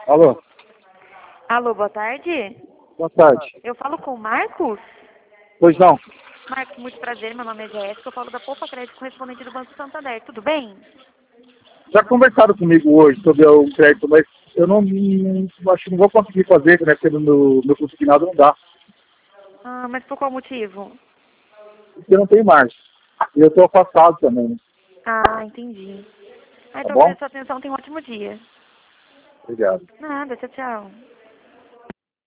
Alô, Alô, boa tarde. boa tarde. Eu falo com o Marcos? Pois não, Marcos, muito prazer, meu nome é Jéssica, eu falo da Poupa Crédito, correspondente do Banco Santander, tudo bem? já conversaram comigo hoje sobre o crédito, mas eu acho que não vou conseguir fazer, né? Porque no meu consignado não dá. Ah, mas por qual motivo? Porque eu não tenho mais. E eu estou afastado também, Ah, entendi. Ah, tá então, bom? agradeço a sua atenção, tenha um ótimo dia. Obrigado. Nada, tchau, tchau.